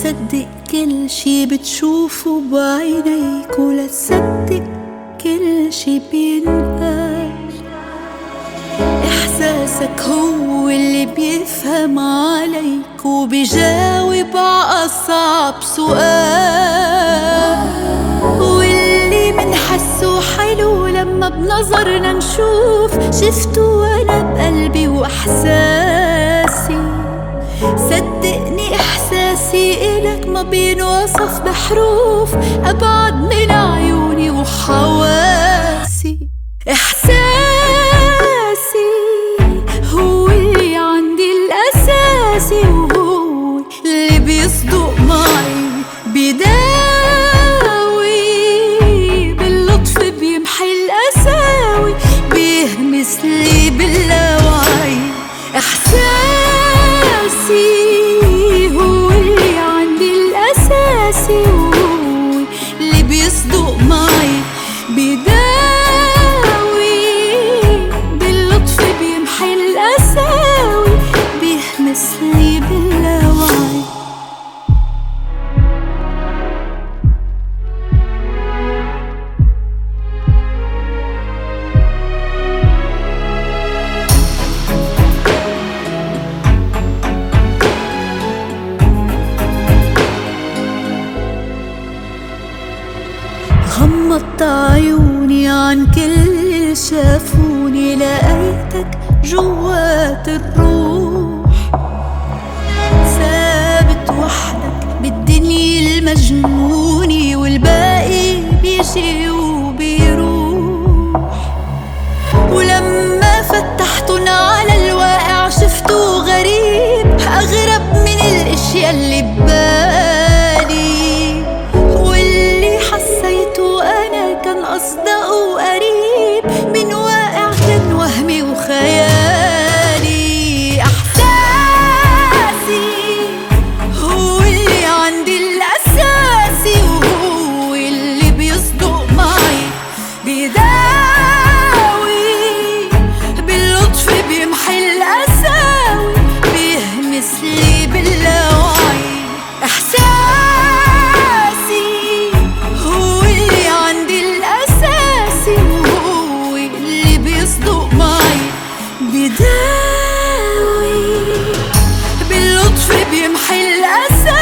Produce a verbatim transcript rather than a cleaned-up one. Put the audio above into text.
تصدق كل شي بتشوفه بعينيك، ولا تصدق كل شي بينقال. إحساسك هو اللي بيفهم عليك وبيجاوب عأصعب سؤال، واللي منحسه حلو لما بنظرنا نشوف شفته أنا بقلبي وإحساسي. صدقني إحساسي إلك ما بينوصف بحروف، أبعد من عيوني وحواسي. إحساسي هو اللي عندي الأساسي، وهو اللي بيصدق معي بيداوي، باللطف بيمحي القساوي، بيهمس لي باللاوعي. إحساسي هو اللي عندي الأساسي، وهو اللي بيصدق معي بيداوي، باللطف بيمحي القساوي، بيهمس لي باللاوعي. غمضت عيوني عن كل اللي شافوني، لقيتك جوات الروح، ثابت وحدك بالدنيا المجنوني، والباقي بيجي وبيروح. ولما فتحتن على الواقع شفته غريب، أغرب من الاشياء اللي ببالي، واللي حسيته أنا كان أصدق وقريب من واقع كان وهمي وخيالي. إحساسي هو اللي عندي الأساسي، وهو اللي بيصدق معي بيداوي، باللطف بيمحي القساوي، بيهمس لي باللاوعي. إحساسي هو اللي عندي الأساسي، وهو اللي بيصدق معي بيداوي، باللطف بيمحي القساوي.